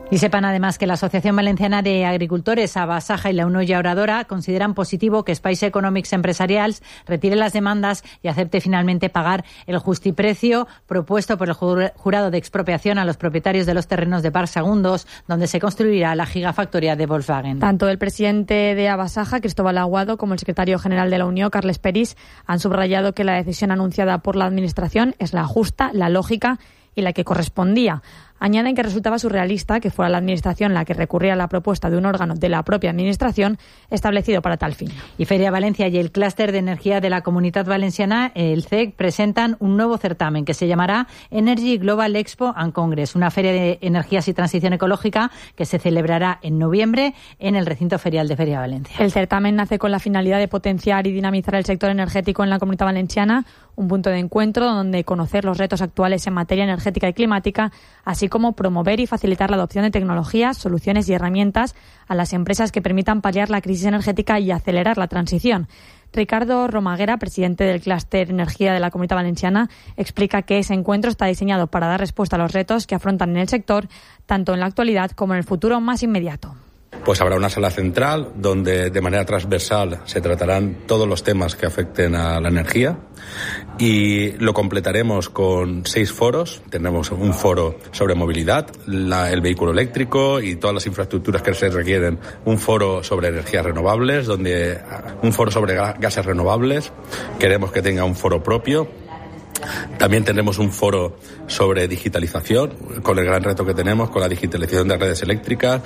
Y sepan además que la Asociación Valenciana de Agricultores, Abasaja y la Unió Llauradora consideran positivo que Spice Economics Empresarials retire las demandas y acepte finalmente pagar el justiprecio propuesto por el jurado de expropiación a los propietarios de los terrenos de Parc Segundos, donde se construirá la gigafactoría de Volkswagen. Tanto el presidente de Abasaja, Cristóbal Aguado, como el secretario general de la Unión, Carles Peris, han subrayado que la decisión anunciada por la Administración es la justa, la lógica y la que correspondía. Añaden que resultaba surrealista que fuera la Administración la que recurriera a la propuesta de un órgano de la propia Administración establecido para tal fin. Y Feria Valencia y el Clúster de Energía de la Comunitat Valenciana, el CEC, presentan un nuevo certamen que se llamará Energy Global Expo and Congress, una feria de energías y transición ecológica que se celebrará en noviembre en el recinto ferial de Feria Valencia. El certamen nace con la finalidad de potenciar y dinamizar el sector energético en la Comunitat Valenciana, un punto de encuentro donde conocer los retos actuales en materia energética y climática, así como promover y facilitar la adopción de tecnologías, soluciones y herramientas a las empresas que permitan paliar la crisis energética y acelerar la transición. Ricardo Romaguera, presidente del Clúster Energía de la Comunitat Valenciana, explica que ese encuentro está diseñado para dar respuesta a los retos que afrontan en el sector, tanto en la actualidad como en el futuro más inmediato. Pues habrá una sala central donde de manera transversal se tratarán todos los temas que afecten a la energía y lo completaremos con 6 foros. Tendremos un foro sobre movilidad, el vehículo eléctrico y todas las infraestructuras que se requieren, un foro sobre energías renovables, un foro sobre gases renovables. Queremos que tenga un foro propio. También tendremos un foro sobre digitalización, con el gran reto que tenemos con la digitalización de redes eléctricas.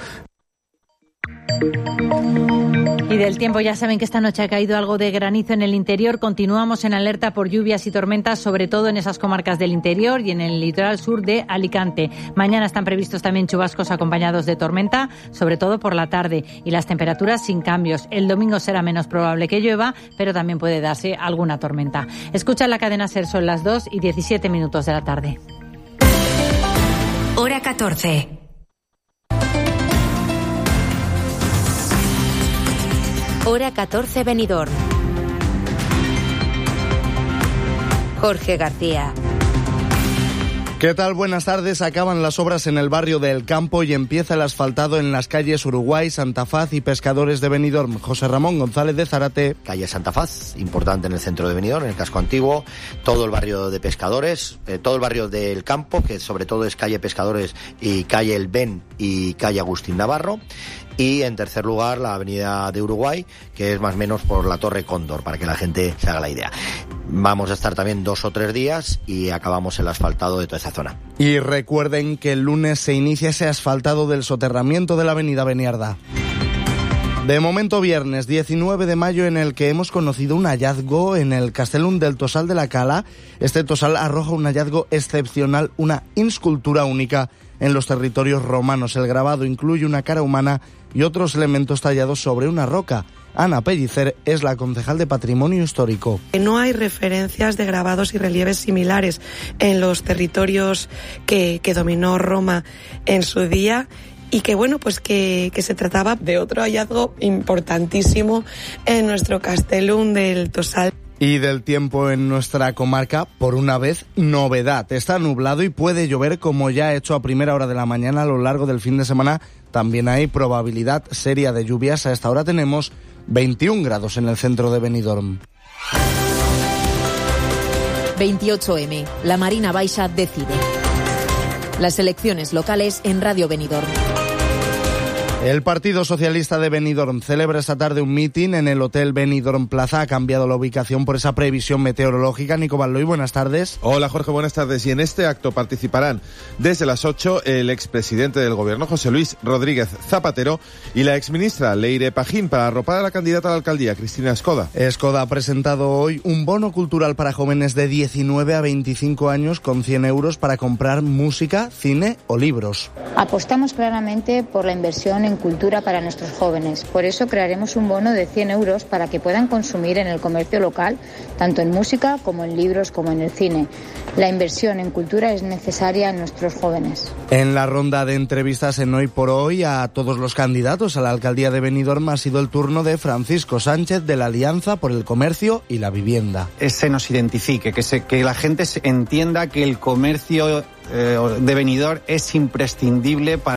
Y del tiempo, ya saben que esta noche ha caído algo de granizo en el interior. Continuamos en alerta por lluvias y tormentas, sobre todo en esas comarcas del interior y en el litoral sur de Alicante. Mañana están previstos también chubascos acompañados de tormenta, sobre todo por la tarde, y las temperaturas sin cambios. El domingo será menos probable que llueva, pero también puede darse alguna tormenta. Escucha la cadena SER, son las 2:17 de la tarde. Hora 14. Hora 14 Benidorm. Jorge García. ¿Qué tal? Buenas tardes. Acaban las obras en el barrio del Campo y empieza el asfaltado en las calles Uruguay, Santa Faz y Pescadores de Benidorm. José Ramón González de Zárate. Calle Santa Faz, importante en el centro de Benidorm, en el casco antiguo. Todo el barrio de Pescadores, todo el barrio del Campo, que sobre todo es calle Pescadores y calle El Ben y calle Agustín Navarro. Y en tercer lugar, la avenida de Uruguay, que es más o menos por la Torre Cóndor, para que la gente se haga la idea. Vamos a estar también 2 o 3 días y acabamos el asfaltado de toda esa zona. Y recuerden que el lunes se inicia ese asfaltado del soterramiento de la avenida Beniardá. De momento, viernes 19 de mayo, en el que hemos conocido un hallazgo en el Castellum del Tosal de la Cala. Este tosal arroja un hallazgo excepcional, una inscultura única en los territorios romanos. El grabado incluye una cara humana y otros elementos tallados sobre una roca. Ana Pellicer es la concejal de Patrimonio Histórico. No hay referencias de grabados y relieves similares en los territorios que dominó Roma en su día. Y que bueno, pues que se trataba de otro hallazgo importantísimo en nuestro Castellum del Tosal. Y del tiempo en nuestra comarca, por una vez, novedad. Está nublado y puede llover, como ya ha hecho a primera hora de la mañana. A lo largo del fin de semana también hay probabilidad seria de lluvias. A esta hora tenemos 21 grados en el centro de Benidorm. 28M. La Marina Baixa decide. Las elecciones locales en Radio Benidorm. El Partido Socialista de Benidorm celebra esta tarde un mitin en el Hotel Benidorm Plaza. Ha cambiado la ubicación por esa previsión meteorológica. Nico Balloy, buenas tardes. Hola Jorge, buenas tardes. Y en este acto participarán desde las 8 el expresidente del Gobierno, José Luis Rodríguez Zapatero, y la exministra Leire Pajín, para arropar a la candidata a la alcaldía, Cristina Escoda. Escoda ha presentado hoy un bono cultural para jóvenes de 19 a 25 años con 100 euros para comprar música, cine o libros. Apostamos claramente por la inversión en cultura para nuestros jóvenes. Por eso crearemos un bono de 100 euros para que puedan consumir en el comercio local, tanto en música como en libros como en el cine. La inversión en cultura es necesaria en nuestros jóvenes. En la ronda de entrevistas en Hoy por Hoy a todos los candidatos a la alcaldía de Benidorm ha sido el turno de Francisco Sánchez, de la Alianza por el Comercio y la Vivienda. Se nos identifique, que la gente entienda que el comercio de Benidorm es imprescindible para